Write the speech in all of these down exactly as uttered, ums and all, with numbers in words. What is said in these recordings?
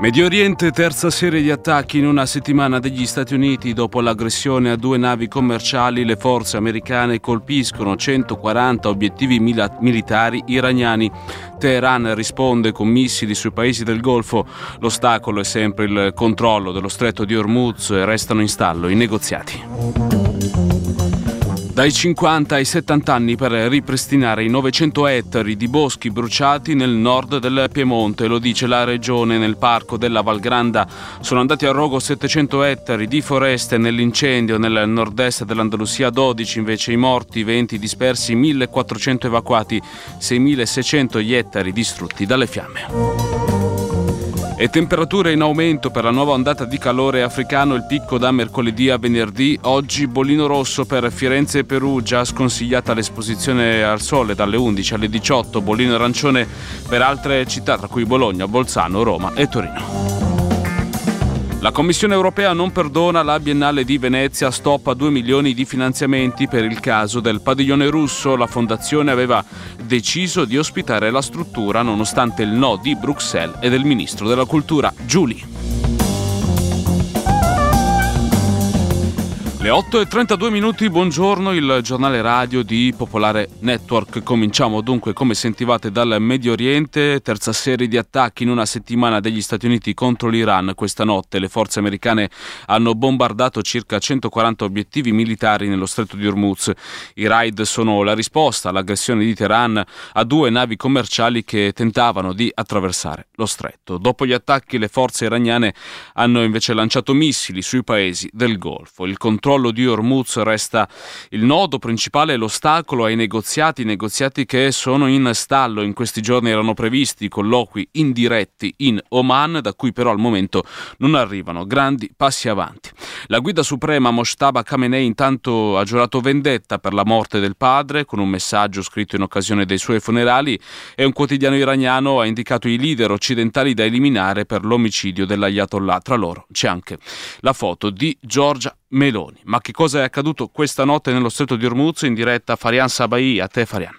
Medio Oriente, terza serie di attacchi in una settimana degli Stati Uniti. Dopo l'aggressione a due navi commerciali, le forze americane colpiscono centoquaranta obiettivi mila- militari iraniani. Teheran risponde con missili sui paesi del Golfo. L'ostacolo è sempre il controllo dello stretto di Hormuz e restano in stallo i negoziati. Dai cinquanta ai settanta anni per ripristinare i novecento ettari di boschi bruciati nel nord del Piemonte, lo dice la regione. Nel parco della Valgranda sono andati a rogo settecento ettari di foreste nell'incendio. Nel nord-est dell'Andalusia dodici invece i morti, venti dispersi, millequattrocento evacuati, seimilaseicento gli ettari distrutti dalle fiamme. E temperature in aumento per la nuova ondata di calore africano, il picco da mercoledì a venerdì. Oggi bollino rosso per Firenze e Perugia, sconsigliata l'esposizione al sole dalle undici alle diciotto, bollino arancione per altre città tra cui Bologna, Bolzano, Roma e Torino. La Commissione europea non perdona la Biennale di Venezia, stop a due milioni di finanziamenti per il caso del padiglione russo. La fondazione aveva deciso di ospitare la struttura nonostante il no di Bruxelles e del ministro della cultura Giuli. Le otto e trentadue minuti, buongiorno, il giornale radio di Popolare Network. Cominciamo dunque, come sentivate, dal Medio Oriente. Terza serie di attacchi in una settimana degli Stati Uniti contro l'Iran. Questa notte le forze americane hanno bombardato circa centoquaranta obiettivi militari nello stretto di Hormuz. I raid sono la risposta all'aggressione di Teheran a due navi commerciali che tentavano di attraversare lo stretto. Dopo gli attacchi le forze iraniane hanno invece lanciato missili sui paesi del Golfo. Il controllo Il controllo di Hormuz resta il nodo principale e l'ostacolo ai negoziati, negoziati che sono in stallo. In questi giorni erano previsti colloqui indiretti in Oman, da cui però al momento non arrivano grandi passi avanti. La guida suprema Mojtaba Khamenei intanto ha giurato vendetta per la morte del padre con un messaggio scritto in occasione dei suoi funerali, e un quotidiano iraniano ha indicato i leader occidentali da eliminare per l'omicidio dell'Ayatollah. Tra loro c'è anche la foto di Giorgia Meloni. Ma che cosa è accaduto questa notte nello stretto di Hormuz? In diretta Farian Sabai. A te, Farian.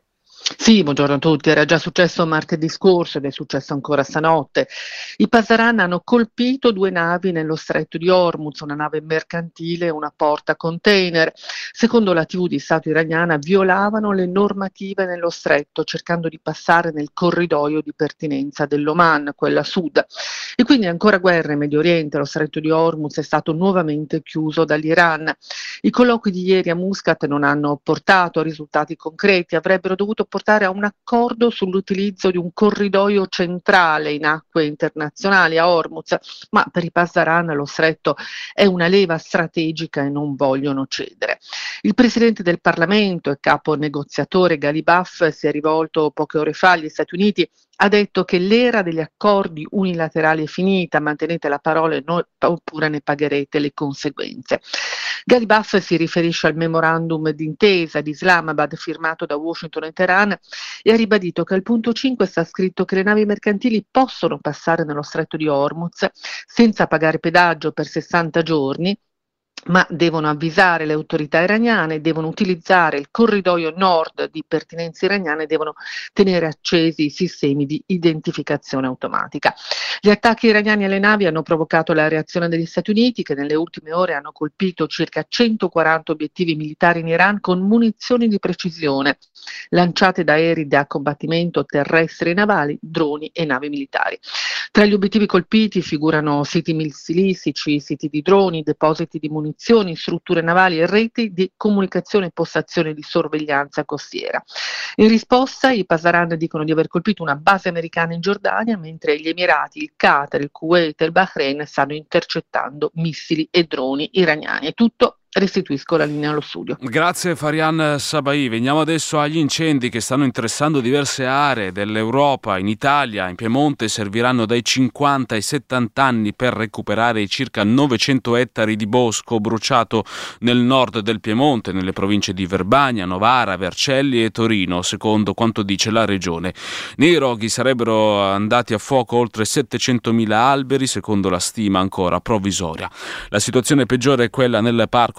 Sì, buongiorno a tutti. Era già successo martedì scorso ed è successo ancora stanotte. I Pasdaran hanno colpito due navi nello stretto di Hormuz, una nave mercantile e una porta container. Secondo la tivù di Stato iraniana violavano le normative nello stretto, cercando di passare nel corridoio di pertinenza dell'Oman, quella sud. E quindi ancora guerra in Medio Oriente. Lo stretto di Hormuz è stato nuovamente chiuso dall'Iran. I colloqui di ieri a Muscat non hanno portato a risultati concreti, avrebbero dovuto portare a un accordo sull'utilizzo di un corridoio centrale in acque internazionali a Hormuz, ma per i Pasdaran lo stretto è una leva strategica e non vogliono cedere. Il presidente del Parlamento e capo negoziatore Ghalibaf si è rivolto poche ore fa agli Stati Uniti. Ha detto che l'era degli accordi unilaterali è finita, mantenete la parola no, oppure ne pagherete le conseguenze. Ghalibaf si riferisce al memorandum d'intesa di Islamabad firmato da Washington e Teheran e ha ribadito che al punto cinque sta scritto che le navi mercantili possono passare nello stretto di Hormuz senza pagare pedaggio per sessanta giorni, ma devono avvisare le autorità iraniane, devono utilizzare il corridoio nord di pertinenza iraniana e devono tenere accesi i sistemi di identificazione automatica. Gli attacchi iraniani alle navi hanno provocato la reazione degli Stati Uniti, che nelle ultime ore hanno colpito circa centoquaranta obiettivi militari in Iran con munizioni di precisione lanciate da aerei da combattimento terrestri e navali, droni e navi militari. Tra gli obiettivi colpiti figurano siti missilistici, siti di droni, depositi di munizioni, strutture navali e reti di comunicazione e postazioni di sorveglianza costiera. In risposta i Pasdaran dicono di aver colpito una base americana in Giordania, mentre gli Emirati, il Qatar, il Kuwait e il Bahrain stanno intercettando missili e droni iraniani. È tutto. Restituisco la linea allo studio. Grazie Farian Sabai. Veniamo adesso agli incendi che stanno interessando diverse aree dell'Europa. In Italia, in Piemonte, serviranno dai cinquanta ai settanta anni per recuperare i circa novecento ettari di bosco bruciato nel nord del Piemonte, nelle province di Verbania, Novara, Vercelli e Torino, secondo quanto dice la regione. Nei roghi sarebbero andati a fuoco oltre settecentomila alberi, secondo la stima ancora provvisoria. La situazione peggiore è quella nel Parco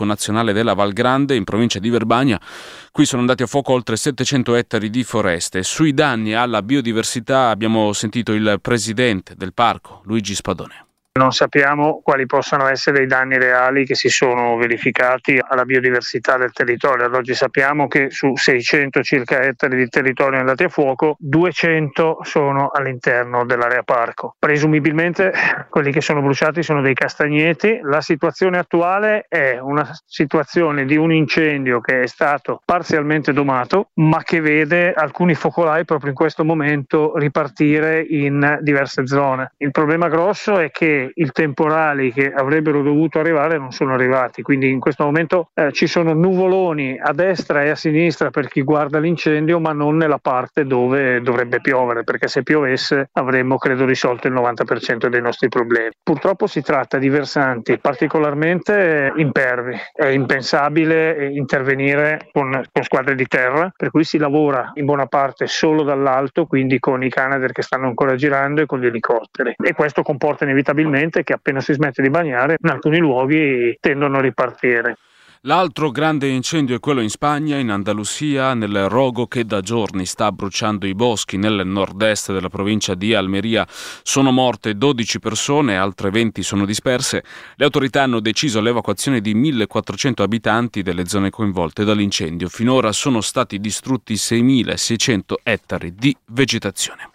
nazionale della Val Grande, in provincia di Verbania. Qui sono andati a fuoco oltre settecento ettari di foreste. Sui danni alla biodiversità abbiamo sentito il presidente del parco, Luigi Spadone. Non sappiamo quali possano essere i danni reali che si sono verificati alla biodiversità del territorio. Ad oggi sappiamo che su seicento circa ettari di territorio andati a fuoco, duecento sono all'interno dell'area parco. Presumibilmente quelli che sono bruciati sono dei castagneti. La situazione attuale è una situazione di un incendio che è stato parzialmente domato, ma che vede alcuni focolai proprio in questo momento ripartire in diverse zone. Il problema grosso è che i temporali che avrebbero dovuto arrivare non sono arrivati, quindi in questo momento eh, ci sono nuvoloni a destra e a sinistra per chi guarda l'incendio, ma non nella parte dove dovrebbe piovere, perché se piovesse avremmo credo risolto il novanta per cento dei nostri problemi. Purtroppo si tratta di versanti particolarmente impervi, è impensabile intervenire con, con squadre di terra, per cui si lavora in buona parte solo dall'alto, quindi con i Canadair che stanno ancora girando e con gli elicotteri, e questo comporta inevitabilmente che appena si smette di bagnare in alcuni luoghi tendono a ripartire. L'altro grande incendio è quello in Spagna, in Andalusia, nel rogo che da giorni sta bruciando i boschi nel nord-est della provincia di Almeria. Sono morte dodici persone, altre venti sono disperse. Le autorità hanno deciso l'evacuazione di millequattrocento abitanti delle zone coinvolte dall'incendio. Finora sono stati distrutti seimilaseicento ettari di vegetazione.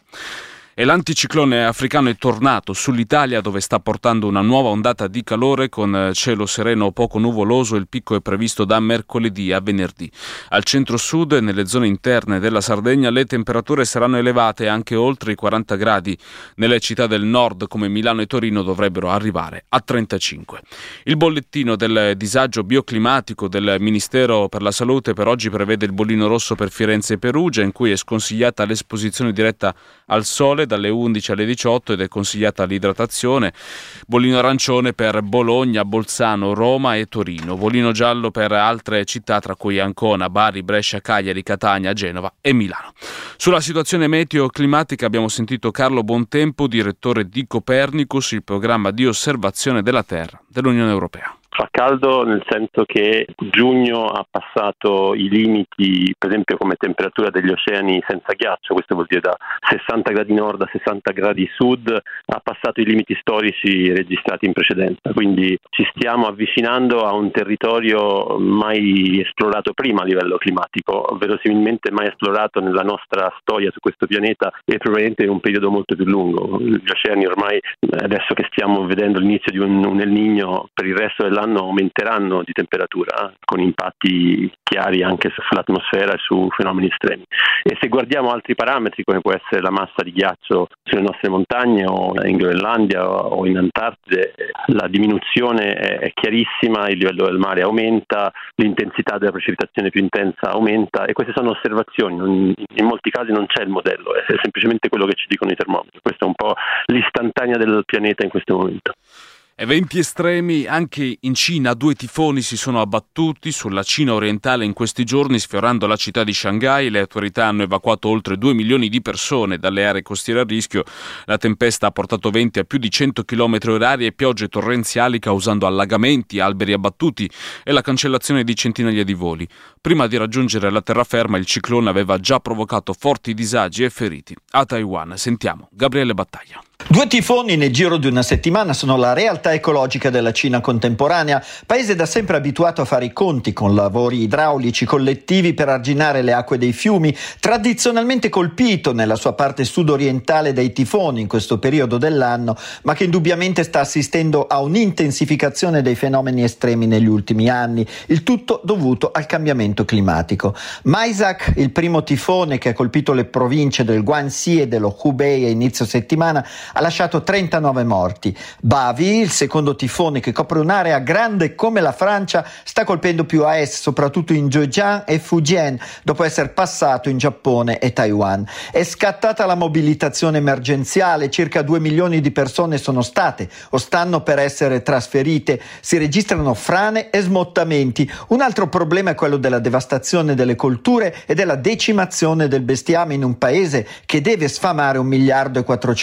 E l'anticiclone africano è tornato sull'Italia, dove sta portando una nuova ondata di calore con cielo sereno o poco nuvoloso. Il picco è previsto da mercoledì a venerdì. Al centro-sud e nelle zone interne della Sardegna le temperature saranno elevate anche oltre i quaranta gradi. Nelle città del nord come Milano e Torino dovrebbero arrivare a trentacinque. Il bollettino del disagio bioclimatico del Ministero per la Salute per oggi prevede il bollino rosso per Firenze e Perugia, in cui è sconsigliata l'esposizione diretta al sole dalle undici alle diciotto ed è consigliata l'idratazione. Bollino arancione per Bologna, Bolzano, Roma e Torino. Bollino giallo per altre città tra cui Ancona, Bari, Brescia, Cagliari, Catania, Genova e Milano. Sulla situazione meteo-climatica abbiamo sentito Carlo Bontempo, direttore di Copernicus, il programma di osservazione della Terra dell'Unione Europea. Fa caldo nel senso che giugno ha passato i limiti, per esempio come temperatura degli oceani senza ghiaccio, questo vuol dire da sessanta gradi nord a sessanta gradi sud, ha passato i limiti storici registrati in precedenza, quindi ci stiamo avvicinando a un territorio mai esplorato prima a livello climatico, verosimilmente mai esplorato nella nostra storia su questo pianeta e probabilmente in un periodo molto più lungo. Gli oceani ormai, adesso che stiamo vedendo l'inizio di un, un El Niño, per il resto dell'anno aumenteranno di temperatura con impatti chiari anche sull'atmosfera e su fenomeni estremi. E se guardiamo altri parametri come può essere la massa di ghiaccio sulle nostre montagne o in Groenlandia o in Antartide, la diminuzione è chiarissima, il livello del mare aumenta, l'intensità della precipitazione più intensa aumenta, e queste sono osservazioni, non, in molti casi non c'è il modello, è semplicemente quello che ci dicono i termometri. Questa è un po' l'istantanea del pianeta in questo momento. Eventi estremi anche in Cina. Due tifoni si sono abbattuti sulla Cina orientale in questi giorni, sfiorando la città di Shanghai. Le autorità hanno evacuato oltre due milioni di persone dalle aree costiere a rischio. La tempesta ha portato venti a più di cento chilometri orari e piogge torrenziali, causando allagamenti, alberi abbattuti e la cancellazione di centinaia di voli. Prima di raggiungere la terraferma, il ciclone aveva già provocato forti disagi e feriti. A Taiwan sentiamo Gabriele Battaglia. Due tifoni nel giro di una settimana sono la realtà ecologica della Cina contemporanea, paese da sempre abituato a fare i conti con lavori idraulici collettivi per arginare le acque dei fiumi, tradizionalmente colpito nella sua parte sud-orientale dai tifoni in questo periodo dell'anno, ma che indubbiamente sta assistendo a un'intensificazione dei fenomeni estremi negli ultimi anni, il tutto dovuto al cambiamento climatico. Maisak, il primo tifone che ha colpito le province del Guangxi e dello Hubei a inizio settimana, ha lasciato trentanove morti. Bavi, il secondo tifone che copre un'area grande come la Francia, sta colpendo più a est, soprattutto in Zhejiang e Fujian, dopo essere passato in Giappone e Taiwan. È scattata la mobilitazione emergenziale, circa due milioni di persone sono state o stanno per essere trasferite, si registrano frane e smottamenti. Un altro problema è quello della devastazione delle colture e della decimazione del bestiame in un paese che deve sfamare un miliardo e quattrocento milioni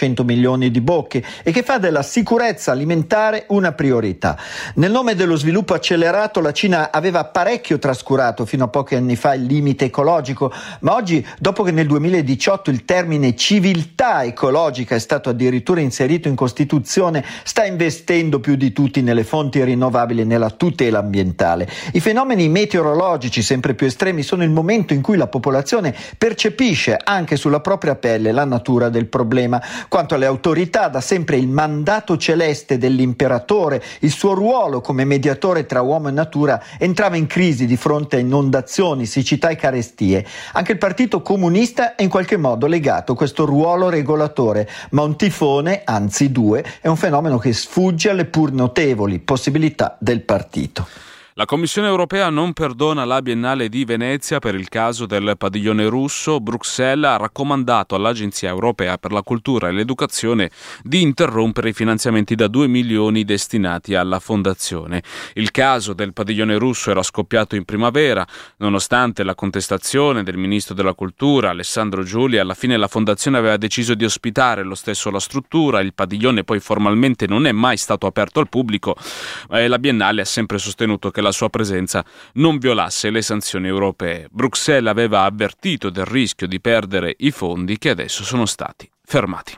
milioni di bocche e che fa della sicurezza alimentare una priorità. Nel nome dello sviluppo accelerato la Cina aveva parecchio trascurato fino a pochi anni fa il limite ecologico, ma oggi, dopo che nel duemiladiciotto il termine civiltà ecologica è stato addirittura inserito in Costituzione, sta investendo più di tutti nelle fonti rinnovabili e nella tutela ambientale. I fenomeni meteorologici sempre più estremi sono il momento in cui la popolazione percepisce anche sulla propria pelle la natura del problema. Quanto alle autorità, da sempre il mandato celeste dell'imperatore, il suo ruolo come mediatore tra uomo e natura entrava in crisi di fronte a inondazioni, siccità e carestie. Anche il Partito Comunista è in qualche modo legato a questo ruolo regolatore, ma un tifone, anzi due, è un fenomeno che sfugge alle pur notevoli possibilità del partito. La Commissione europea non perdona la Biennale di Venezia per il caso del padiglione russo. Bruxelles ha raccomandato all'Agenzia europea per la cultura e l'educazione di interrompere i finanziamenti da due milioni destinati alla fondazione. Il caso del padiglione russo era scoppiato in primavera. Nonostante la contestazione del ministro della cultura Alessandro Giulia, alla fine la fondazione aveva deciso di ospitare lo stesso la struttura. Il padiglione poi formalmente non è mai stato aperto al pubblico e la Biennale ha sempre sostenuto che la sua presenza non violasse le sanzioni europee. Bruxelles aveva avvertito del rischio di perdere i fondi che adesso sono stati fermati.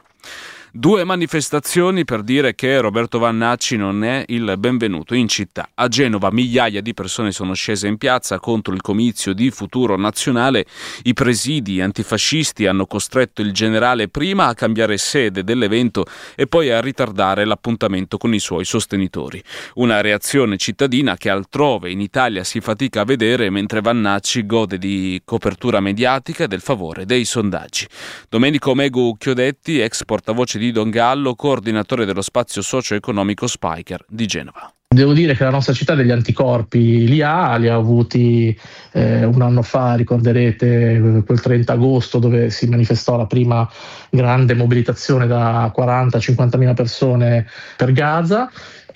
Due manifestazioni per dire che Roberto Vannacci non è il benvenuto in città. A Genova migliaia di persone sono scese in piazza contro il comizio di Futuro Nazionale. I presidi antifascisti hanno costretto il generale prima a cambiare sede dell'evento e poi a ritardare l'appuntamento con i suoi sostenitori. Una reazione cittadina che altrove in Italia si fatica a vedere, mentre Vannacci gode di copertura mediatica e del favore dei sondaggi. Domenico Megu Chiodetti, ex portavoce di di Don Gallo, coordinatore dello spazio socio-economico Spiker di Genova. Devo dire che la nostra città degli anticorpi li ha, li ha avuti eh, un anno fa, ricorderete quel trenta agosto dove si manifestò la prima grande mobilitazione da quaranta a cinquantamila persone per Gaza.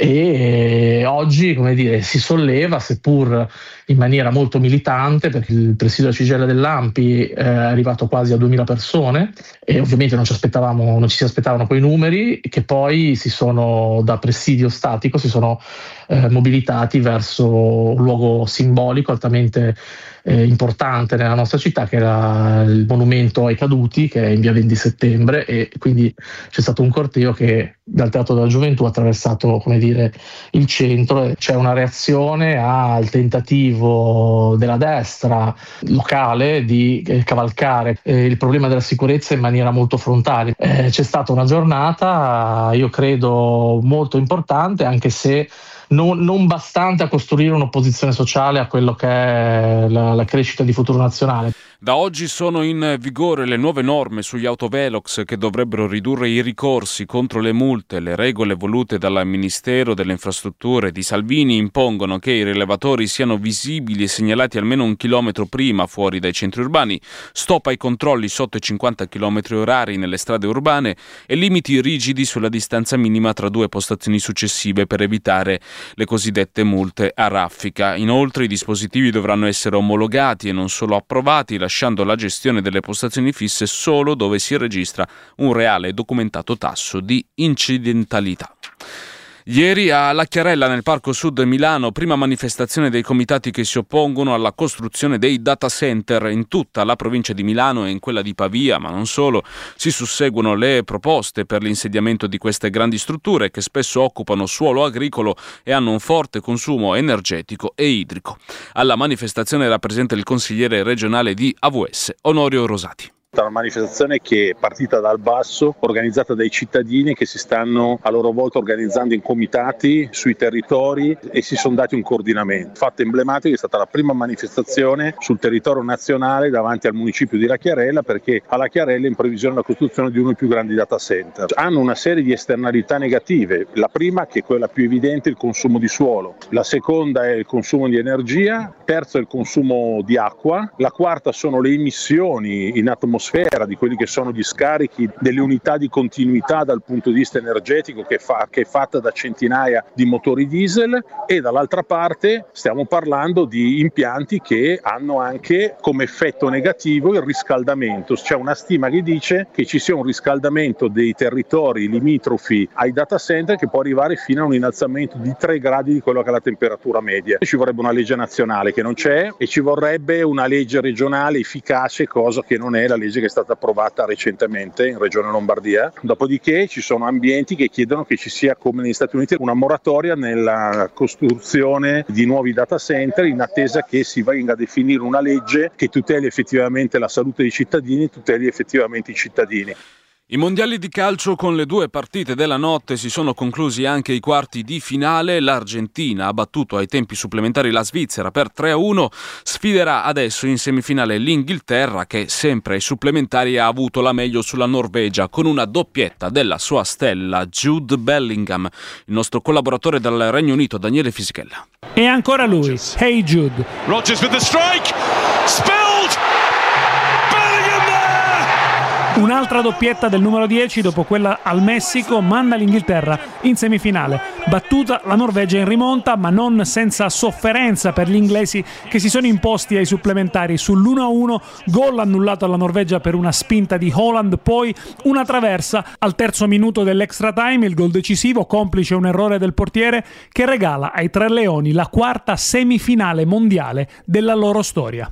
E oggi, come dire, si solleva, seppur in maniera molto militante, perché il presidio della Cigella dell'A M P è arrivato quasi a duemila persone e ovviamente non ci aspettavamo, non ci si aspettavano quei numeri, che poi si sono, da presidio statico, si sono eh, mobilitati verso un luogo simbolico altamente eh, importante nella nostra città, che era il monumento ai caduti, che è in via venti settembre, e quindi c'è stato un corteo che dal Teatro della Gioventù ha attraversato, come dire, il centro. C'è una reazione al tentativo della destra locale di eh, cavalcare eh, il problema della sicurezza in maniera molto frontale. Eh, c'è stata una giornata, io credo, molto importante, anche se Non, non bastante a costruire un'opposizione sociale a quello che è la, la crescita di Futuro Nazionale. Da oggi sono in vigore le nuove norme sugli autovelox che dovrebbero ridurre i ricorsi contro le multe. Le regole volute dal Ministero delle Infrastrutture di Salvini impongono che i rilevatori siano visibili e segnalati almeno un chilometro prima fuori dai centri urbani, stop ai controlli sotto i cinquanta chilometri orari nelle strade urbane e limiti rigidi sulla distanza minima tra due postazioni successive per evitare le cosiddette multe a raffica. Inoltre i dispositivi dovranno essere omologati e non solo approvati, lasciando la gestione delle postazioni fisse solo dove si registra un reale e documentato tasso di incidentalità. Ieri a Lacchiarella, nel Parco Sud Milano, prima manifestazione dei comitati che si oppongono alla costruzione dei data center in tutta la provincia di Milano e in quella di Pavia, ma non solo. Si susseguono le proposte per l'insediamento di queste grandi strutture che spesso occupano suolo agricolo e hanno un forte consumo energetico e idrico. Alla manifestazione era presente il consigliere regionale di A V S, Onorio Rosati. Una manifestazione che è partita dal basso, organizzata dai cittadini che si stanno a loro volta organizzando in comitati sui territori e si sono dati un coordinamento. Fatto emblematico è stata la prima manifestazione sul territorio nazionale davanti al municipio di Lacchiarella, perché a Lacchiarella è in previsione la costruzione di uno dei più grandi data center. Hanno una serie di esternalità negative. La prima, che è quella più evidente, è il consumo di suolo. La seconda è il consumo di energia. Terza è il consumo di acqua. La quarta sono le emissioni in atmosfera dell'atmosfera, di quelli che sono gli scarichi delle unità di continuità dal punto di vista energetico che, fa, che è fatta da centinaia di motori diesel, e dall'altra parte stiamo parlando di impianti che hanno anche come effetto negativo il riscaldamento. C'è una stima che dice che ci sia un riscaldamento dei territori limitrofi ai data center che può arrivare fino a un innalzamento di tre gradi di quello che è la temperatura media. Ci vorrebbe una legge nazionale che non c'è, e ci vorrebbe una legge regionale efficace, cosa che non è la legge che è stata approvata recentemente in Regione Lombardia. Dopodiché ci sono ambienti che chiedono che ci sia, come negli Stati Uniti, una moratoria nella costruzione di nuovi data center, in attesa che si venga a definire una legge che tuteli effettivamente la salute dei cittadini, tuteli effettivamente i cittadini. I mondiali di calcio, con le due partite della notte, si sono conclusi anche i quarti di finale. L'Argentina ha battuto ai tempi supplementari la Svizzera per tre a uno, sfiderà adesso in semifinale l'Inghilterra, che sempre ai supplementari ha avuto la meglio sulla Norvegia con una doppietta della sua stella Jude Bellingham. Il nostro collaboratore dal Regno Unito, Daniele Fisichella. E ancora lui, Hey Jude. Rodgers with the strike, spilled! Un'altra doppietta del numero dieci dopo quella al Messico manda l'Inghilterra in semifinale. Battuta la Norvegia in rimonta, ma non senza sofferenza per gli inglesi, che si sono imposti ai supplementari sull'uno a uno, gol annullato alla Norvegia per una spinta di Haaland, poi una traversa al terzo minuto dell'extra time, il gol decisivo, complice un errore del portiere, che regala ai Tre Leoni la quarta semifinale mondiale della loro storia.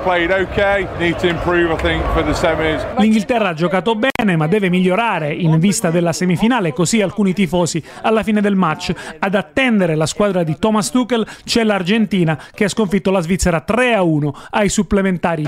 L'Inghilterra ha giocato bene, ma deve migliorare in vista della semifinale, così alcuni tifosi alla fine del match. Ad attendere la squadra di Thomas Tuchel c'è l'Argentina, che ha sconfitto la Svizzera tre a uno ai supplementari.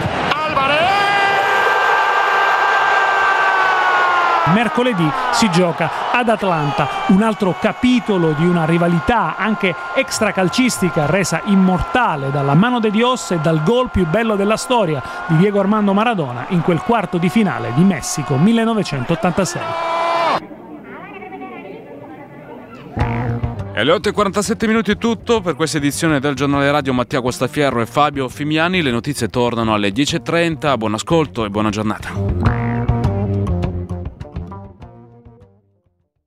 Mercoledì si gioca ad Atlanta, un altro capitolo di una rivalità anche extracalcistica resa immortale dalla mano de Dios e dal gol più bello della storia di Diego Armando Maradona in quel quarto di finale di Messico millenovecentottantasei. E alle otto e quarantasette minuti è tutto per questa edizione del Giornale Radio. Mattia Guastafierro e Fabio Fimiani. Le notizie tornano alle dieci e trenta. Buon ascolto e buona giornata.